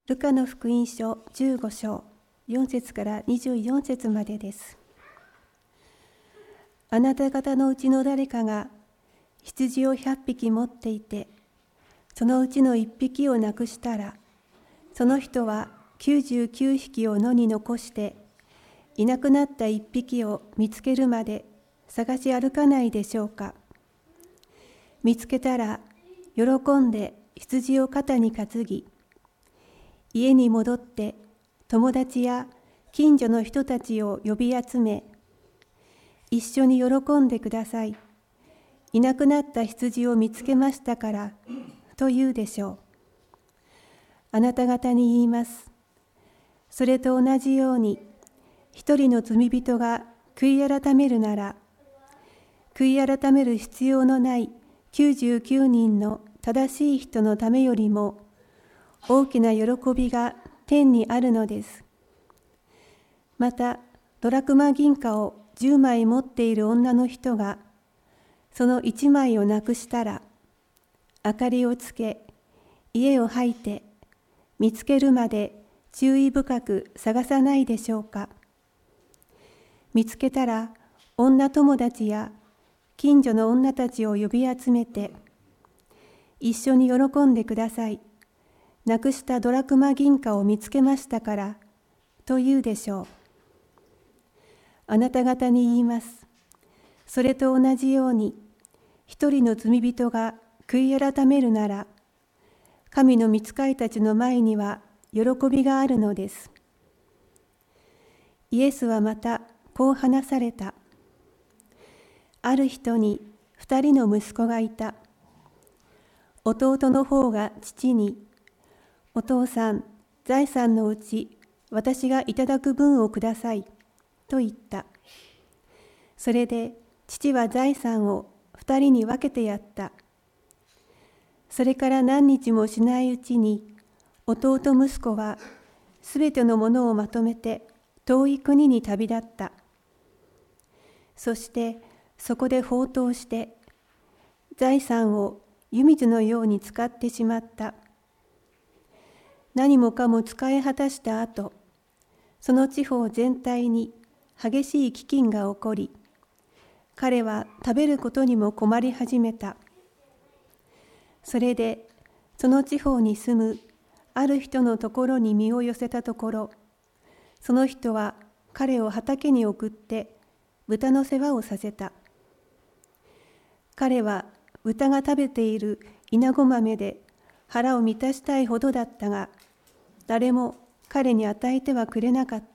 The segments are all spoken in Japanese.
ルカの福音書15章4節から24節までです。あなた方のうちの誰かが羊を100匹持っていて、そのうちの1匹をなくしたら、その人は99匹を野に残して、いなくなった1匹を見つけるまで探し歩かないでしょうか。見つけたら、喜んで羊を肩に担ぎ、家に戻って友達や近所の人たちを呼び集め、一緒に喜んでください。いなくなった羊を見つけましたから、と言うでしょう。あなた方に言います。それと同じように、一人の罪人が悔い改めるなら、悔い改める必要のない99人の正しい人のためよりも、大きな喜びが天にあるのです。また、ドラクマ銀貨を10枚持っている女の人が、その1枚をなくしたら、明かりをつけ、家を掃いて、見つけるまで注意深く探さないでしょうか。見つけたら、女友達や近所の女たちを呼び集めて、一緒に喜んでください。なくしたドラクマ銀貨を見つけましたから、と言うでしょう。あなた方に言います。それと同じように、一人の罪人が悔い改めるなら、神の御使いたちの前には喜びがあるのです。イエスはまたこう話された。ある人に2人の息子がいた。弟の方が父に、お父さん、財産のうち私がいただく分をください、と言った。それで父は財産を2人に分けてやった。それから何日もしないうちに、弟息子はすべてのものをまとめて遠い国に旅立った。そしてそこで放蕩して、財産を湯水のように使ってしまった。何もかも使い果たした後、その地方全体に激しい飢饉が起こり、彼は食べることにも困り始めた。それでその地方に住むある人のところに身を寄せたところ、その人は彼を畑に送って豚の世話をさせた。彼は豚が食べているイナゴ豆で腹を満たしたいほどだったが、誰も彼に与えてはくれなかった。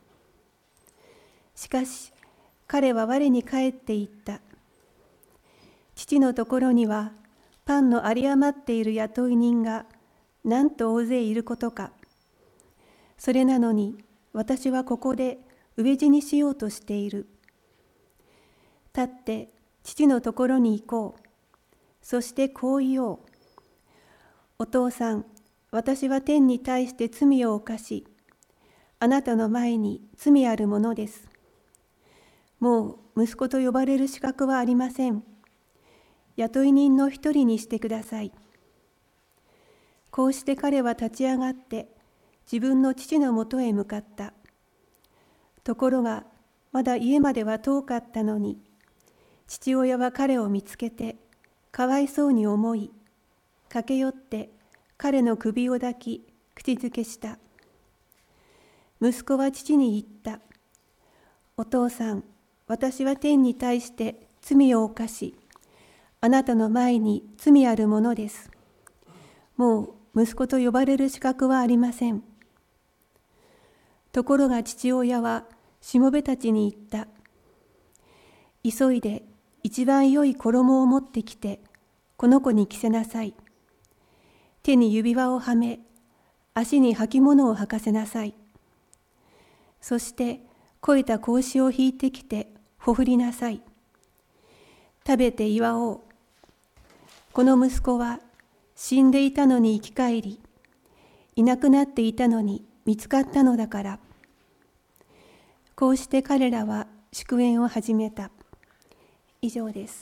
しかし彼は我に返って言った。父のところにはパンの有り余っている雇い人がなんと大勢いることか。それなのに私はここで飢え死にしようとしている。立って父のところに行こう。そしてこう言おう。お父さん、私は天に対して罪を犯し、あなたの前に罪あるものです。もう息子と呼ばれる資格はありません。雇い人の一人にしてください。こうして彼は立ち上がって自分の父のもとへ向かった。ところがまだ家までは遠かったのに、父親は彼を見つけてかわいそうに思い、駆け寄って彼の首を抱き口づけした。息子は父に言った。お父さん、私は天に対して罪を犯し、あなたの前に罪あるものです。もう息子と呼ばれる資格はありません。ところが父親はしもべたちに言った。急いで一番良い衣を持ってきて、この子に着せなさい。手に指輪をはめ、足に履物を履かせなさい。そして肥えた子牛を引いてきてほふりなさい。食べて祝おう。この息子は死んでいたのに生き返り、いなくなっていたのに見つかったのだから。こうして彼らは祝宴を始めた。以上です。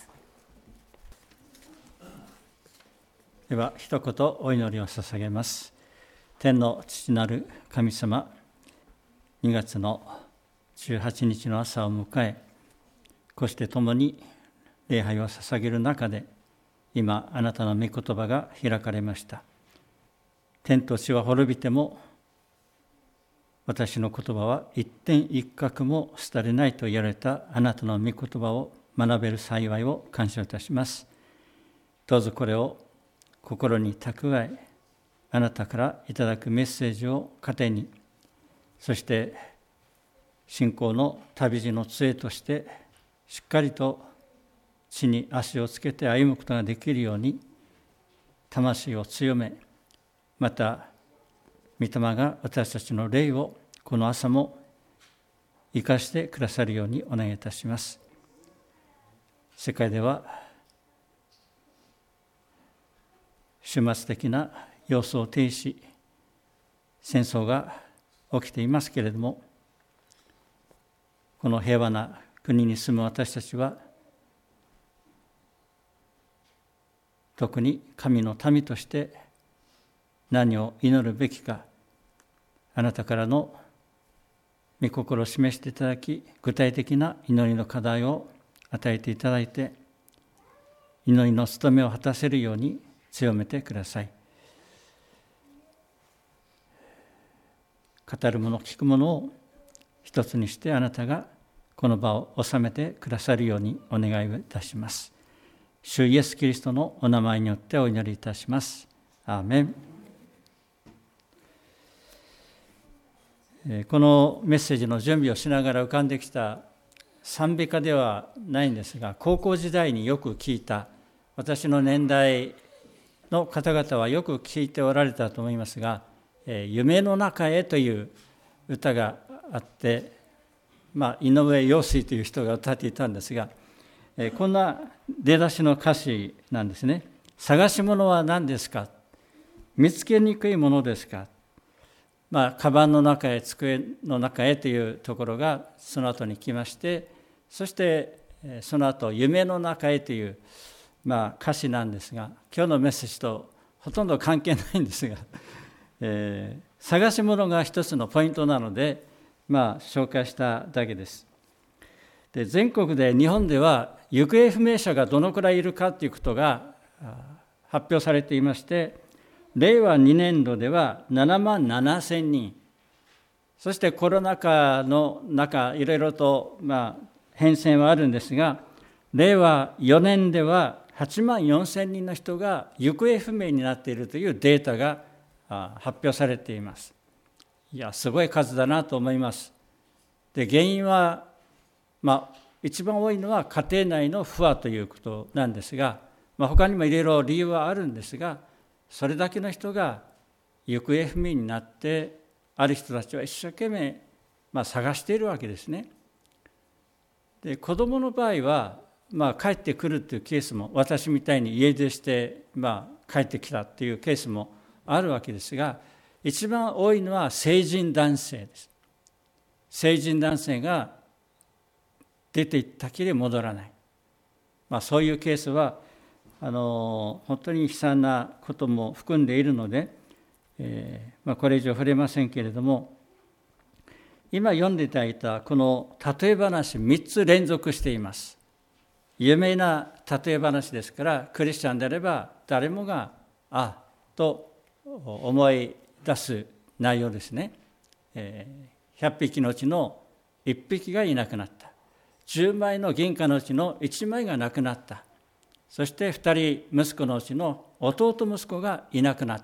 では一言お祈りを捧げます。 天の父なる神様、2月の18日の朝を迎え、こうして共に礼拝を捧げる中で、今あなたの御言葉が開かれました。天と地は滅びても、私の言葉は一点一角も廃れないと言われたあなたの御言葉を学べる幸いを感謝いたします。どうぞこれを心に蓄え、あなたからいただくメッセージを糧に、そして信仰の旅路の杖としてしっかりと地に足をつけて歩むことができるように魂を強め、また御霊が私たちの霊をこの朝も生かしてくださるようにお願いいたします。世界では終末的な様相を呈し、戦争が起きていますけれども、この平和な国に住む私たちは、特に神の民として何を祈るべきか、あなたからの御心を示していただき、具体的な祈りの課題を与えていただいて、祈りの務めを果たせるように強めてください。語るもの、聞くものを一つにしてあなたがこの場を収めてくださるようにお願いいたします。主イエスキリストのお名前によってお祈りいたします。アーメン。このメッセージの準備をしながら浮かんできた賛美歌ではないんですが、高校時代によく聞いた、私の年代の方々はよく聞いておられたと思いますが、夢の中へという歌があって、井上陽水という人が歌っていたんですが、こんな出だしの歌詞なんですね。探し物は何ですか？見つけにくいものですか？カバンの中へ、机の中へというところがその後に来まして、そしてその後夢の中へという歌詞なんですが、今日のメッセージとほとんど関係ないんですが、探し物が一つのポイントなので、紹介しただけです。で、全国で日本では行方不明者がどのくらいいるかということが発表されていまして、令和2年度では7万7千人、そしてコロナ禍の中いろいろと変遷はあるんですが、令和4年では8万4千人の人が行方不明になっているというデータが発表されています。いや、すごい数だなと思います。で、原因は、一番多いのは家庭内の不和ということなんですが、他にもいろいろ理由はあるんですが、それだけの人が行方不明になって、ある人たちは一生懸命、探しているわけですね。で、子どもの場合は、帰ってくるというケースも、私みたいに家出して、帰ってきたというケースもあるわけですが、一番多いのは成人男性です。成人男性が出て行ったきり戻らない。そういうケースは本当に悲惨なことも含んでいるので、これ以上触れませんけれども、今読んでいただいたこの例え話3つ連続しています。有名な例え話ですから、クリスチャンであれば誰もがと思い出す内容ですね。100匹のうちの1匹がいなくなった。10枚の銀貨のうちの1枚がなくなった。そして2人息子のうちの弟息子がいなくなった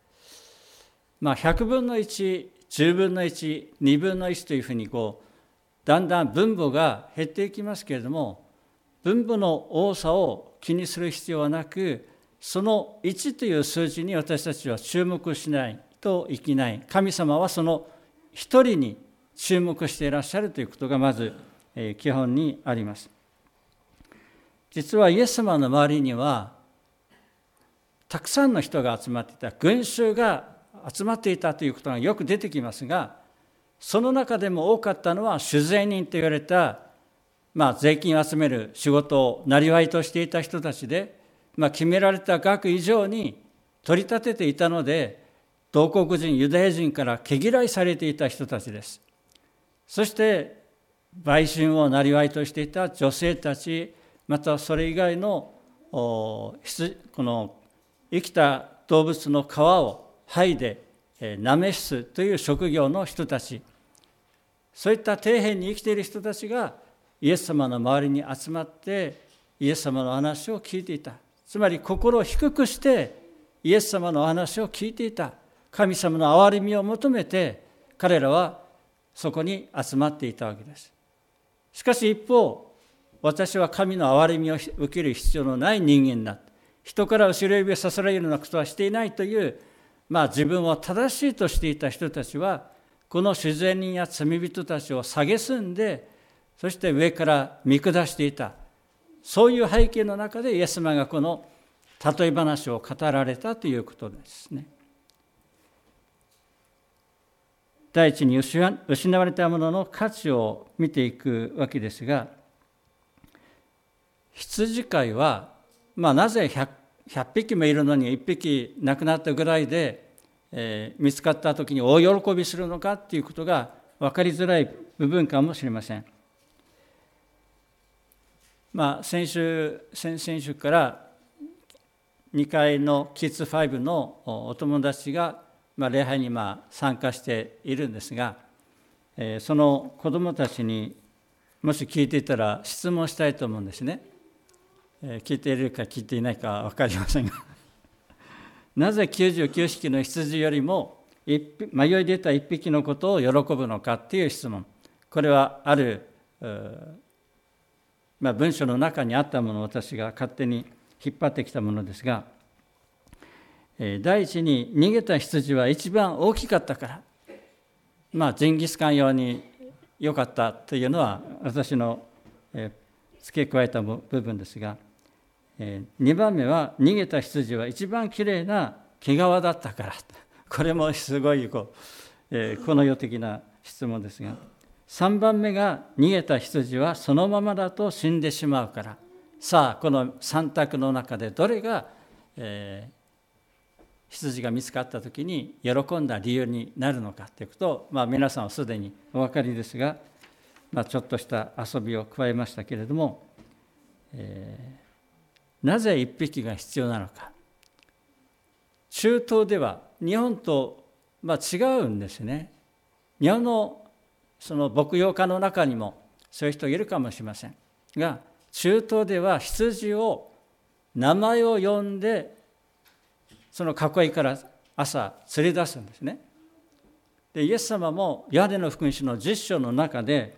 。100分の1、10分の1、2分の1というふうにだんだん分母が減っていきますけれども、分母の多さを気にする必要はなく、その1という数字に私たちは注目しないといけない。神様はその一人に注目していらっしゃるということがまず基本にあります。実はイエス様の周りにはたくさんの人が集まっていた、群衆が集まっていたということがよく出てきますが、その中でも多かったのは主税人と言われた、税金を集める仕事を生業としていた人たちで、決められた額以上に取り立てていたので、 同国人ユダヤ人から毛嫌いされていた人たちです。そして売春を生業としていた女性たち、またそれ以外のこの生きた動物の皮を剥いでなめすという職業の人たち、そういった底辺に生きている人たちがイエス様の周りに集まってイエス様の話を聞いていた。つまり心を低くしてイエス様の話を聞いていた。神様の憐れみを求めて彼らはそこに集まっていたわけです。しかし一方、私は神の憐れみを受ける必要のない人間だ、人から後ろ指をさせられるようなことはしていないという、自分を正しいとしていた人たちは、この主税人や罪人たちを蔑んで、そして上から見下していた。そういう背景の中でイエス様がこの例え話を語られたということですね。第一に失われたものの価値を見ていくわけですが、羊飼いは、なぜ100匹もいるのに1匹亡くなったぐらいで、見つかった時に大喜びするのかということが分かりづらい部分かもしれません。先週から2階のキッズ5のお友達が礼拝に参加しているんですが、その子どもたちにもし聞いていたら質問したいと思うんですね。聞いているか聞いていないかは分かりませんがなぜ99匹の羊よりも迷い出た1匹のことを喜ぶのかっていう質問。これはある文章の中にあったものを私が勝手に引っ張ってきたものですが、第一に逃げた羊は一番大きかったから、ジンギスカン用に良かったというのは私の付け加えた部分ですが、2番目は逃げた羊は一番きれいな毛皮だったから。これもすごいこの世的な質問ですが、3番目が逃げた羊はそのままだと死んでしまうから。さあこの3択の中でどれが、羊が見つかった時に喜んだ理由になるのかということを、皆さんはすでにお分かりですが、ちょっとした遊びを加えましたけれども、なぜ1匹が必要なのか。中東では日本と違うんですね。日本のその牧羊家の中にもそういう人いるかもしれませんが、中東では羊を名前を呼んでその囲いから朝連れ出すんですね。でイエス様もヨハネの福音書の10章の中で、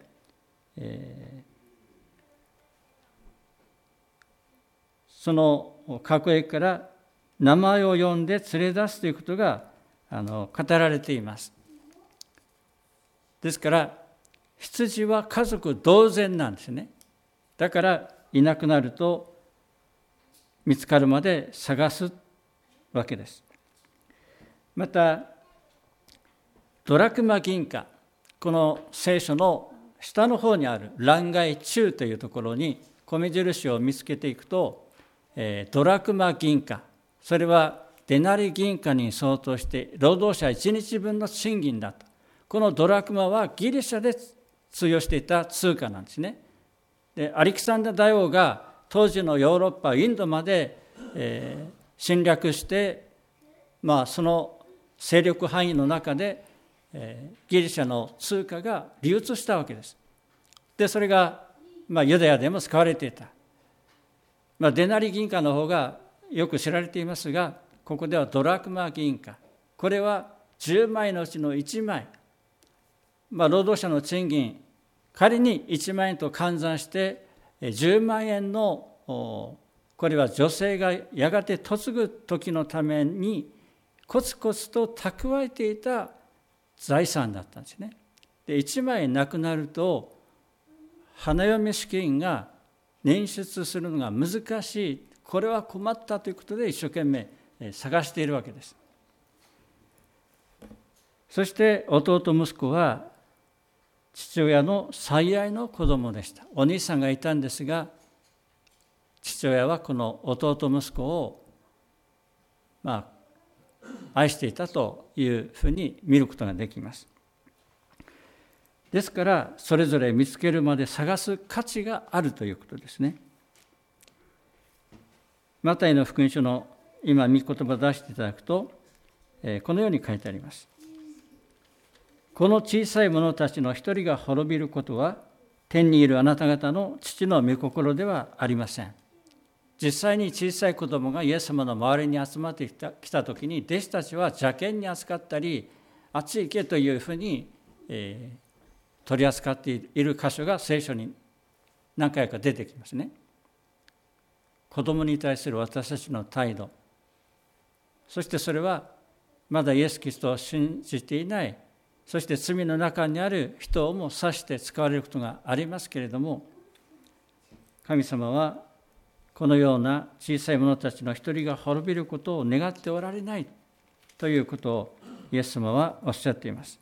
その囲いから名前を呼んで連れ出すということが語られています。ですから羊は家族同然なんですね。だからいなくなると見つかるまで探すわけです。またドラクマ銀貨、この聖書の下の方にある欄外中というところに米印を見つけていくと、ドラクマ銀貨、それはデナリ銀貨に相当して労働者1日分の賃金だと。このドラクマはギリシャで通用していた通貨なんですね。でアレキサンダー大王が当時のヨーロッパインドまで、侵略して、その勢力範囲の中で、ギリシャの通貨が流通したわけです。でそれが、ユダヤでも使われていた。デナリ銀貨の方がよく知られていますが、ここではドラクマ銀貨、これは10枚のうちの1枚、労働者の賃金、仮に1万円と換算して10万円の、これは女性がやがて嫁ぐ時のためにコツコツと蓄えていた財産だったんですね。で1枚なくなると花嫁資金が捻出するのが難しい、これは困ったということで一生懸命探しているわけです。そして弟息子は父親の最愛の子供でした。お兄さんがいたんですが、父親はこの弟息子を愛していたというふうに見ることができます。ですからそれぞれ見つけるまで探す価値があるということですね。マタイの福音書の今御言葉を出していただくと、このように書いてあります。この小さい者たちの一人が滅びることは天にいるあなた方の父の御心ではありません。実際に小さい子供がイエス様の周りに集まってきたときに、弟子たちは邪険に扱ったり、あっち行けというふうに、取り扱っている箇所が聖書に何回か出てきますね。子供に対する私たちの態度、そしてそれはまだイエス・キリストを信じていない、そして罪の中にある人をも指して使われることがありますけれども、神様はこのような小さい者たちの一人が滅びることを願っておられないということをイエス様はおっしゃっています。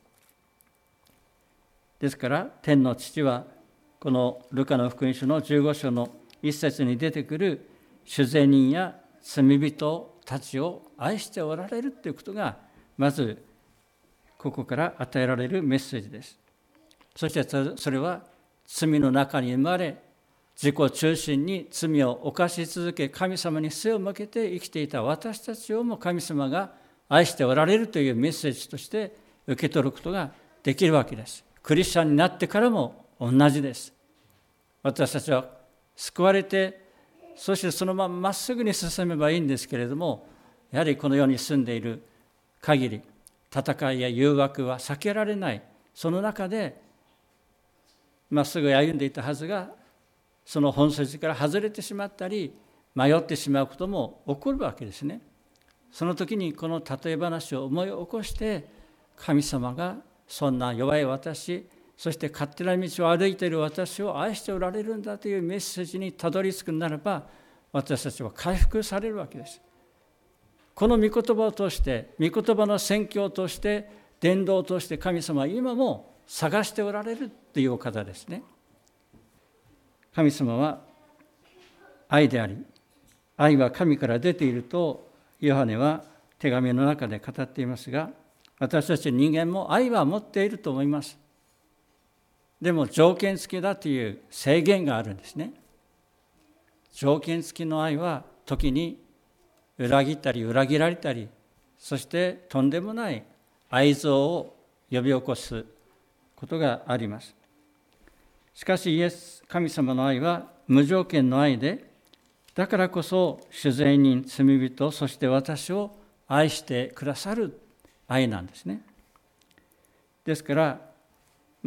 ですから天の父はこのルカの福音書の15章の一節に出てくる主税人や罪人たちを愛しておられるということがまずここから与えられるメッセージです。そしてそれは罪の中に生まれ、自己中心に罪を犯し続け、神様に背を向けて生きていた私たちをも神様が愛しておられるというメッセージとして受け取ることができるわけです。クリスチャンになってからも同じです。私たちは救われて、そしてそのまままっすぐに進めばいいんですけれども、やはりこの世に住んでいる限り、戦いや誘惑は避けられない。その中でまっすぐ歩んでいたはずが、その本筋から外れてしまったり迷ってしまうことも起こるわけですね。その時にこの例え話を思い起こして、神様がそんな弱い私、そして勝手な道を歩いている私を愛しておられるんだというメッセージにたどり着くならば、私たちは回復されるわけです。この御言葉を通して、御言葉の宣教を通して、伝道を通して神様は今も探しておられるというお方ですね。神様は愛であり、愛は神から出ているとヨハネは手紙の中で語っていますが、私たち人間も愛は持っていると思います。でも条件付きだという制限があるんですね。条件付きの愛は時に裏切ったり裏切られたり、そしてとんでもない愛憎を呼び起こすことがあります。しかし神様の愛は無条件の愛で、だからこそ主税人、罪人、そして私を愛してくださる愛なんですね。ですから、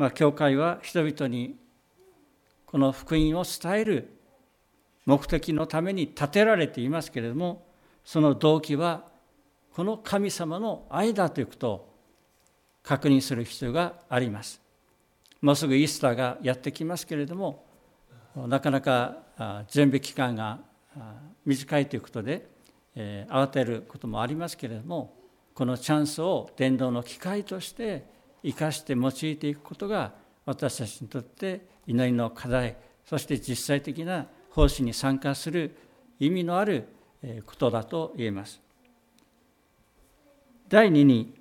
教会は人々にこの福音を伝える目的のために建てられていますけれども、その動機はこの神様の愛だということを確認する必要があります。もうすぐイースターがやってきますけれども、なかなか準備期間が短いということで、慌てることもありますけれども、このチャンスを伝道の機会として生かして用いていくことが私たちにとって祈りの課題、そして実際的な奉仕に参加する意味のあることだと言えます。第2に、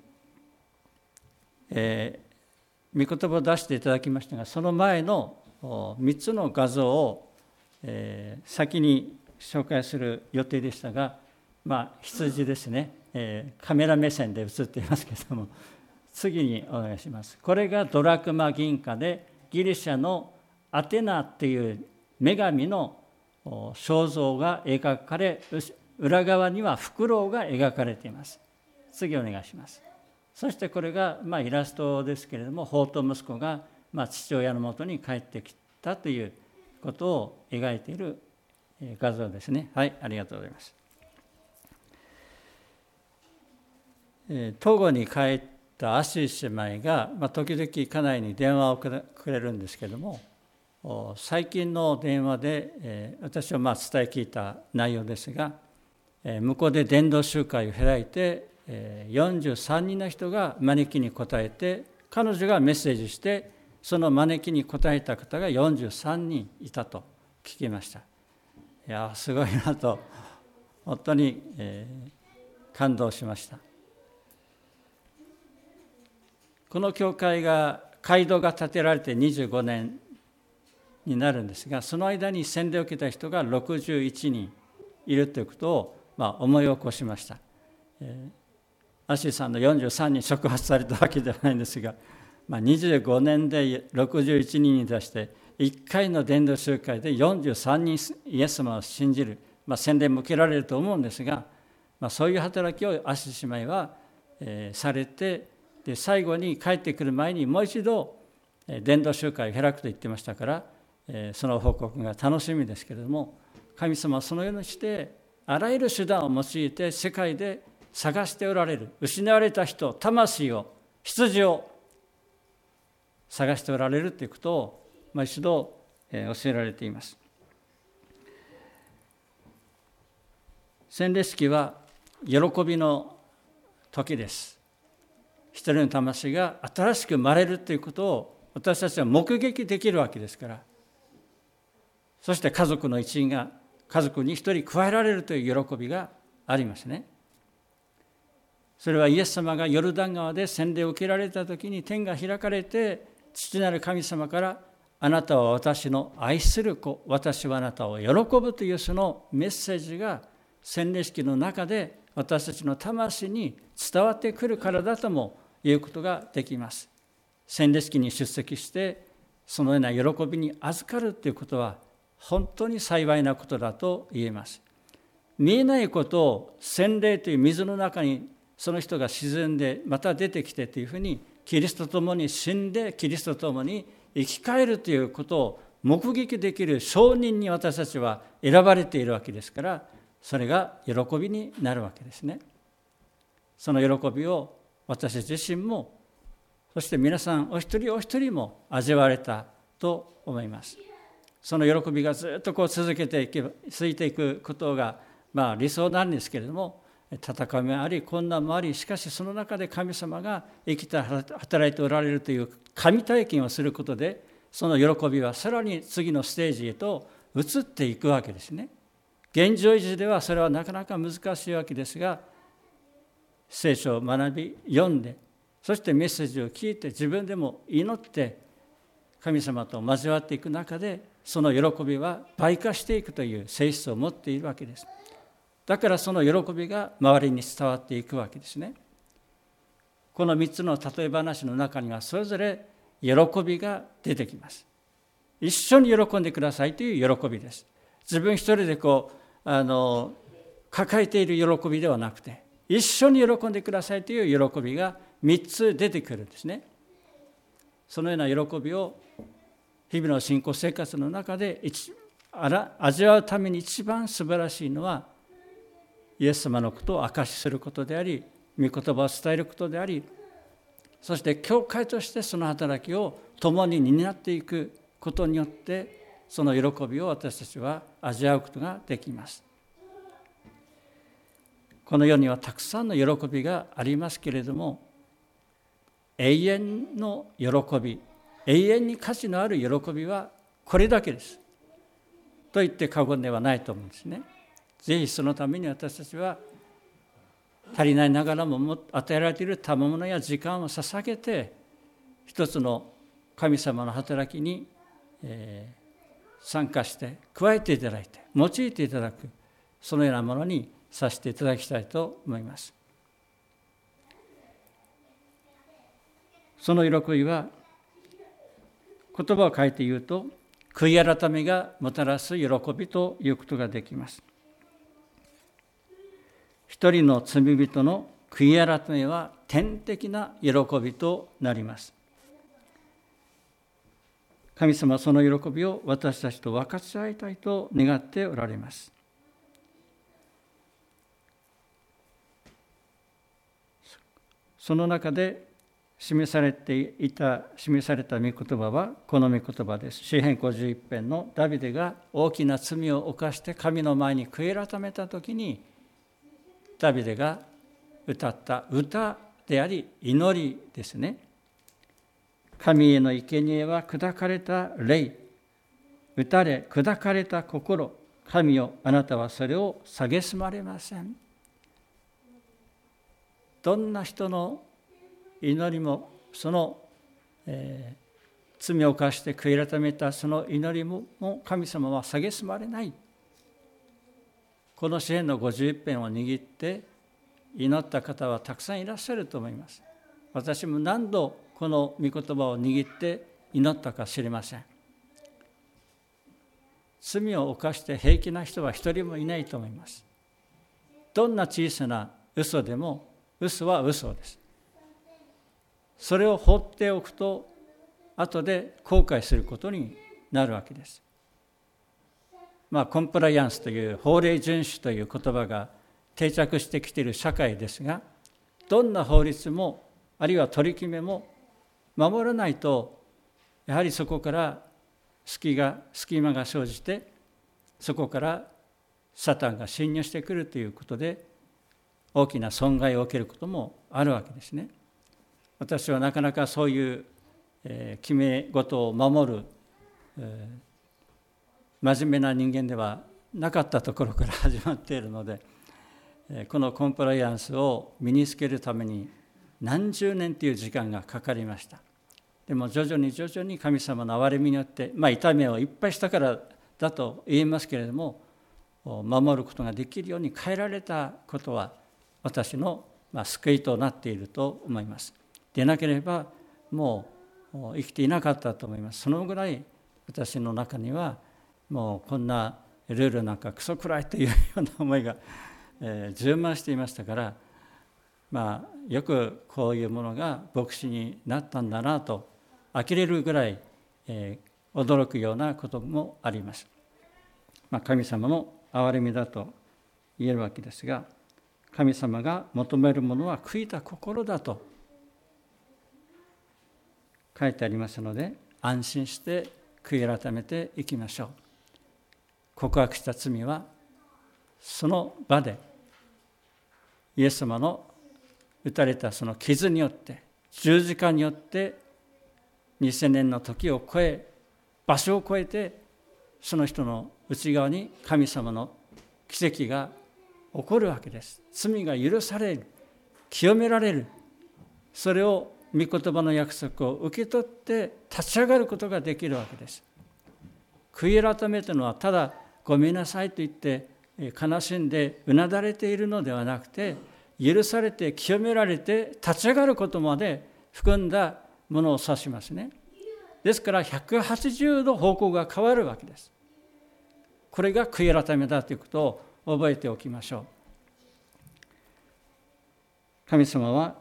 御言葉を出していただきましたが、その前の3つの画像を先に紹介する予定でしたが、羊ですね、カメラ目線で映っていますけれども、次にお願いします。これがドラクマ銀貨で、ギリシャのアテナっていう女神の肖像が描かれ、裏側にはフクロウが描かれています。次お願いします。そしてこれがイラストですけれども、法と息子が父親のもとに帰ってきたということを描いている画像ですね。はい、ありがとうございます。トゴに帰ったアシー姉妹が、時々家内に電話をくれるんですけれども、最近の電話で、私は伝え聞いた内容ですが、向こうで伝道集会を開いて、43人の人が招きに答えて、彼女がメッセージして、その招きに答えた方が43人いたと聞きました。いや、すごいなと、本当に、感動しました。 この教会が街道が建てられて25年になるんですが、その間に洗礼を受けた人が61人いるということを思い起こしました。アシーさんの43人触発されたわけではないんですが、25年で61人に出して1回の伝道集会で43人イエス様を信じる、洗礼も受けられると思うんですが、そういう働きをアシー姉妹は、されて、で最後に帰ってくる前にもう一度伝道集会を開くと言ってましたから、その報告が楽しみですけれども、神様はそのようにしてあらゆる手段を用いて世界で探しておられる、失われた人、魂を、羊を探しておられるということを、一度教えられています。洗礼式は喜びの時です。一人の魂が新しく生まれるということを私たちは目撃できるわけですから、そして家族の一員が家族に一人加えられるという喜びがありますね。それはイエス様がヨルダン川で洗礼を受けられた時に天が開かれて、父なる神様からあなたは私の愛する子、私はあなたを喜ぶというそのメッセージが洗礼式の中で私たちの魂に伝わってくるからだとも言うことができます。洗礼式に出席してそのような喜びに預かるということは本当に幸いなことだと言えます。見えないことを洗礼という水の中にその人が沈んでまた出てきてというふうに、キリストと共に死んでキリストと共に生き返るということを目撃できる証人に私たちは選ばれているわけですから、それが喜びになるわけですね。その喜びを私自身も、そして皆さんお一人お一人も味わわれたと思います。その喜びがずっと続いていくことが理想なんですけれども、戦いもあり困難もあり、しかしその中で神様が生きて働いておられるという神体験をすることで、その喜びはさらに次のステージへと移っていくわけですね。現状維持ではそれはなかなか難しいわけですが、聖書を学び読んで、そしてメッセージを聞いて自分でも祈って神様と交わっていく中で、その喜びは倍化していくという性質を持っているわけです。だからその喜びが周りに伝わっていくわけですね。この3つの例え話の中にはそれぞれ喜びが出てきます。一緒に喜んでくださいという喜びです。自分一人で抱えている喜びではなくて、一緒に喜んでくださいという喜びが3つ出てくるんですね。そのような喜びを日々の信仰生活の中で味わうために一番素晴らしいのは、イエス様のことを証しすることであり、御言葉を伝えることであり、そして教会としてその働きを共に担っていくことによって、その喜びを私たちは味わうことができます。この世にはたくさんの喜びがありますけれども、永遠の喜び、永遠に価値のある喜びはこれだけですと言って過言ではないと思うんですね。ぜひそのために私たちは足りないながらも与えられている賜物や時間を捧げて、一つの神様の働きに参加して加えていただいて用いていただく、そのようなものにさせていただきたいと思います。その喜びは言葉を変えて言うと、悔い改めがもたらす喜びということができます。一人の罪人の悔い改めは天的な喜びとなります。神様はその喜びを私たちと分かち合いたいと願っておられます。その中で示された御言葉はこの御言葉です。詩編51編のダビデが大きな罪を犯して神の前に悔い改めたときに、ダビデが歌った歌であり祈りですね。神への生贄は砕かれた霊、打たれ砕かれた心、神よあなたはそれを蔑まれません。どんな人の祈りもその、罪を犯して悔い改めたその祈りも神様は蔑まれない。この詩編の51編を握って祈った方はたくさんいらっしゃると思います。私も何度この御言葉を握って祈ったか知りません。罪を犯して平気な人は一人もいないと思います。どんな小さな嘘でも嘘は嘘です。それを放っておくと後で後悔することになるわけです。コンプライアンスという法令遵守という言葉が定着してきている社会ですが、どんな法律もあるいは取り決めも守らないと、やはりそこから隙間が生じて、そこからサタンが侵入してくるということで大きな損害を受けることもあるわけですね。私はなかなかそういう決め事を守る真面目な人間ではなかったところから始まっているので、このコンプライアンスを身につけるために何十年という時間がかかりました。でも徐々に神様の憐れみによって、痛みをいっぱいしたからだと言いますけれども、守ることができるように変えられたことは私の救いとなっていると思います。でなければもう生きていなかったと思います。そのぐらい私の中にはもうこんなルールなんかクソくらいというような思いが充満していましたから、よくこういうものが牧師になったんだなと呆れるぐらい、驚くようなこともあります。神様の憐れみだと言えるわけですが、神様が求めるものは悔いた心だと書いてありますので、安心して悔い改めていきましょう。告白した罪はその場でイエス様の打たれたその傷によって、十字架によって2000年の時を超え、場所を超えて、その人の内側に神様の奇跡が起こるわけです。罪が許される、清められる、それを御言葉の約束を受け取って立ち上がることができるわけです。悔い改めというのはただごめんなさいと言って悲しんでうなだれているのではなくて、許されて清められて立ち上がることまで含んだものを指しますね。ですから180度方向が変わるわけです。これが悔い改めだということを覚えておきましょう。神様は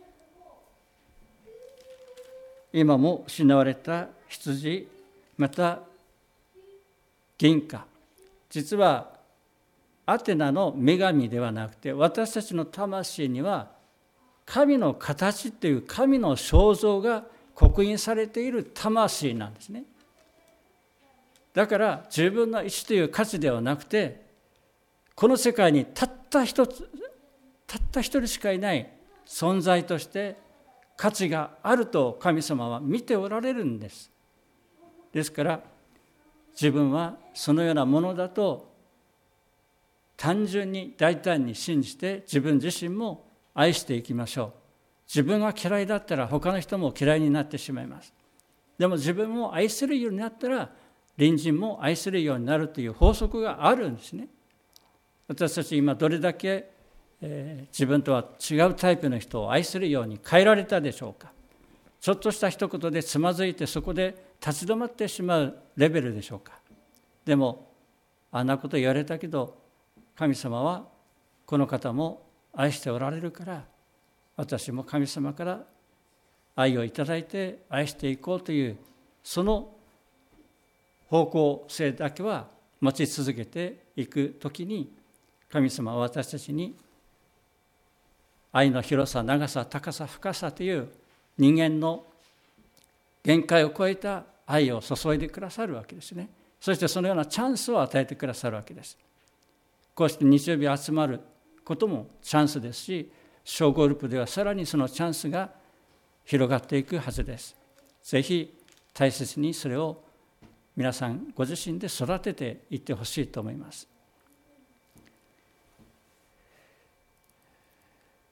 今も失われた羊、また銀貨、実はアテナの女神ではなくて、私たちの魂には神の形という神の肖像が刻印されている魂なんですね。だから自分の意志という価値ではなくて、この世界にたった一人しかいない存在として価値があると神様は見ておられるんです。ですから自分はそのようなものだと単純に大胆に信じて、自分自身も愛していきましょう。自分が嫌いだったら他の人も嫌いになってしまいます。でも自分も愛するようになったら隣人も愛するようになるという法則があるんですね。私たち今どれだけ自分とは違うタイプの人を愛するように変えられたでしょうか。ちょっとした一言でつまずいて、そこで立ち止まってしまうレベルでしょうか。でもあんなこと言われたけど、神様はこの方も愛しておられるから、私も神様から愛をいただいて愛していこうという、その方向性だけは持ち続けていくときに、神様は私たちに愛の広さ、長さ、高さ、深さという人間の限界を超えた愛を注いでくださるわけですね。そしてそのようなチャンスを与えてくださるわけです。こうして日曜日集まることもチャンスですし、小グループではさらにそのチャンスが広がっていくはずです。ぜひ大切にそれを皆さんご自身で育てていってほしいと思います。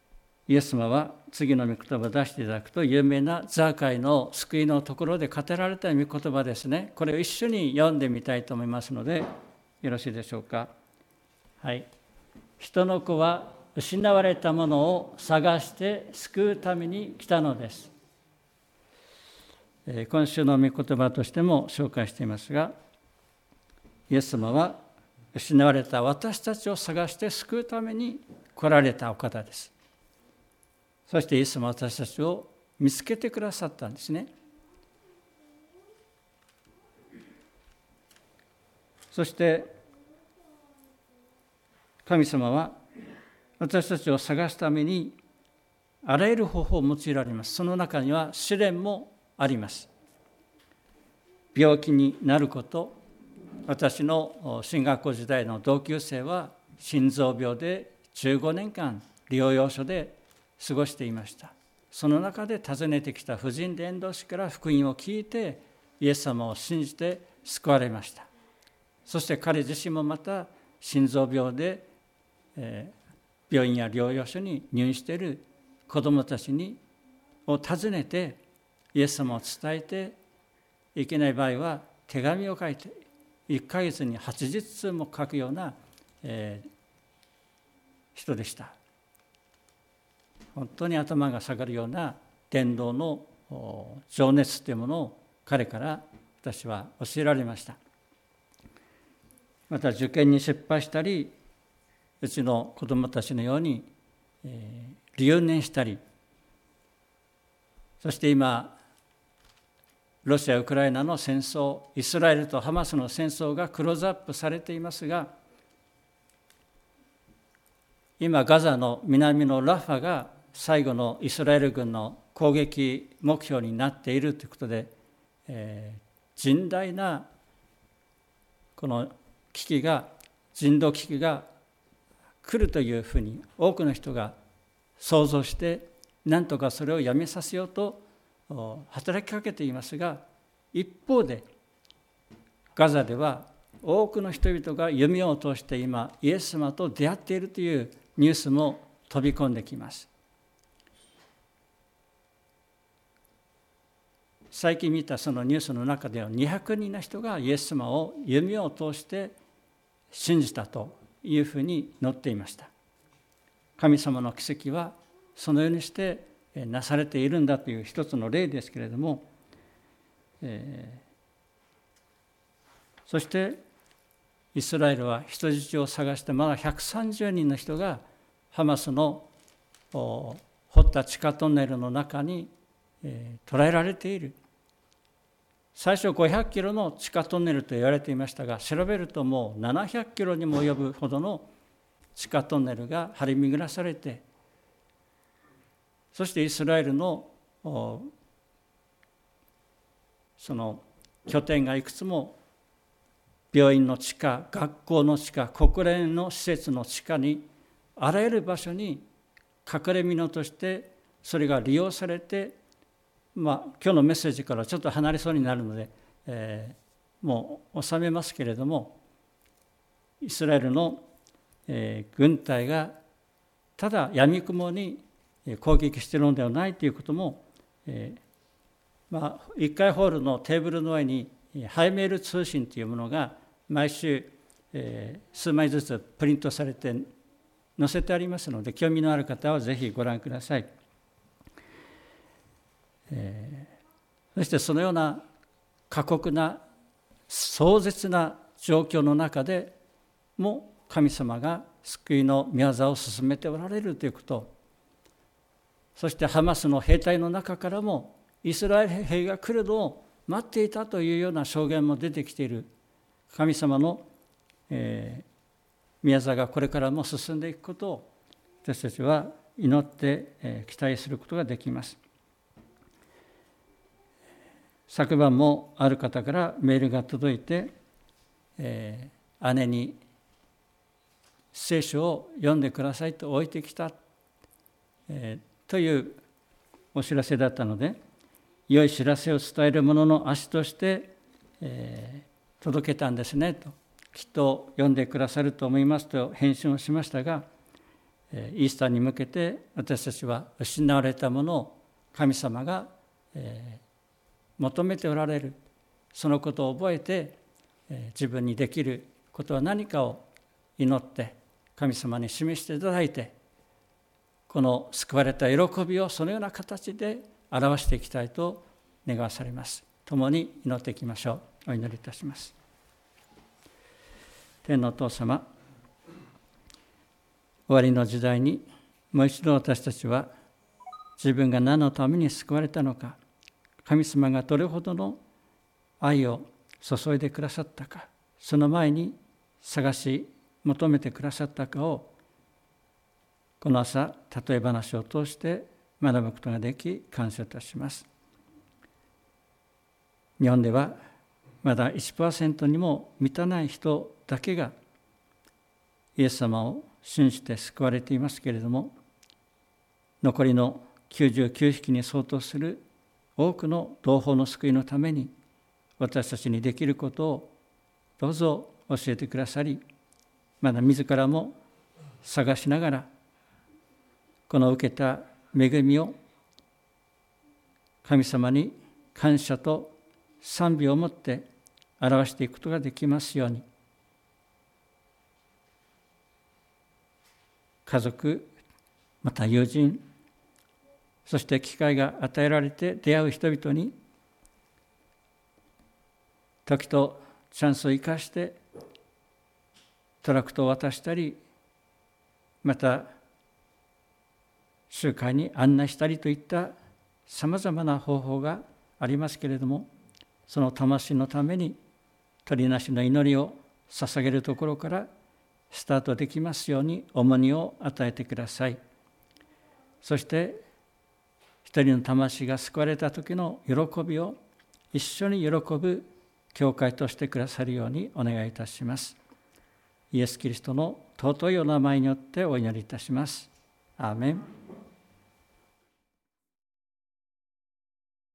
イエス様は次の御言葉を出していただくと、有名なザーカイの救いのところで語られた御言葉ですね。これを一緒に読んでみたいと思いますので、よろしいでしょうか。はい。人の子は失われたものを探して救うために来たのです。今週の御言葉としても紹介していますが、イエス様は失われた私たちを探して救うために来られたお方です。そしてイエス様は私たちを見つけてくださったんですね。そして神様は私たちを探すためにあらゆる方法を用いられます。その中には試練もあります。病気になること、私の進学校時代の同級生は心臓病で15年間療養所で過ごしていました。その中で訪ねてきた婦人伝道師から福音を聞いてイエス様を信じて救われました。そして彼自身もまた心臓病で、病院や療養所に入院している子どもたちを訪ねてイエス様を伝えて、いけない場合は手紙を書いて1ヶ月に80通も書くような、人でした。本当に頭が下がるような伝道の情熱というものを彼から私は教えられました。また受験に失敗したり、うちの子どもたちのように、留年したり、そして今ロシア・ウクライナの戦争、イスラエルとハマスの戦争がクローズアップされていますが、今ガザの南のラファが最後のイスラエル軍の攻撃目標になっているということで、甚大なこの人道危機が来るというふうに多くの人が想像して、なんとかそれをやめさせようと働きかけていますが、一方でガザでは多くの人々が弓を通して今イエス様と出会っているというニュースも飛び込んできます。最近見たそのニュースの中では200人の人がイエス様を弓を通して信じたというふうに載っていました。神様の奇跡はそのようにしてなされているんだという一つの例ですけれども、そしてイスラエルは人質を探してまだ130人の人がハマスの掘った地下トンネルの中に捕らえられている。最初500キロの地下トンネルと言われていましたが、調べるともう700キロにも及ぶほどの地下トンネルが張り巡らされて、そしてイスラエルのその拠点がいくつも病院の地下、学校の地下、国連の施設の地下に、あらゆる場所に隠れ蓑としてそれが利用されて、今日のメッセージからちょっと離れそうになるので、もう収めますけれども、イスラエルの、軍隊がただ闇雲に攻撃しているのではないということも、1階ホールのテーブルの上にハイメール通信というものが毎週、数枚ずつプリントされて載せてありますので、興味のある方はぜひご覧ください。そしてそのような過酷な壮絶な状況の中でも神様が救いの御業を進めておられるということ、そしてハマスの兵隊の中からもイスラエル兵が来るのを待っていたというような証言も出てきている。神様の、御業がこれからも進んでいくことを私たちは祈って、期待することができます。昨晩もある方からメールが届いて、姉に聖書を読んでくださいと置いてきた、というお知らせだったので、良い知らせを伝える者の足として、届けたんですねと、きっと読んでくださると思いますと返信をしましたが、 イースターに向けて私たちは失われたものを神様が求めておられる、そのことを覚えて自分にできることは何かを祈って神様に示していただいて、この救われた喜びをそのような形で表していきたいと願わされます。共に祈っていきましょう。お祈りいたします。天のお父様、終わりの時代にもう一度私たちは自分が何のために救われたのか、神様がどれほどの愛を注いでくださったか、その前に探し求めてくださったかをこの朝例え話を通して学ぶことができ感謝いたします。日本ではまだ 1% にも満たない人だけがイエス様を信じて救われていますけれども、残りの99匹に相当する多くの同胞の救いのために私たちにできることをどうぞ教えてくださり、まだ自らも探しながらこの受けた恵みを神様に感謝と賛美をもって表していくことができますように、家族、また友人、そして機会が与えられて出会う人々に時とチャンスを生かしてトラクトを渡したり、また集会に案内したりといったさまざまな方法がありますけれども、その魂のために取りなしの祈りを捧げるところからスタートできますように重荷を与えてください。そして一人の魂が救われた時の喜びを一緒に喜ぶ教会としてくださるようにお願いいたします。イエス・キリストの尊いお名前によってお祈りいたします。アーメン。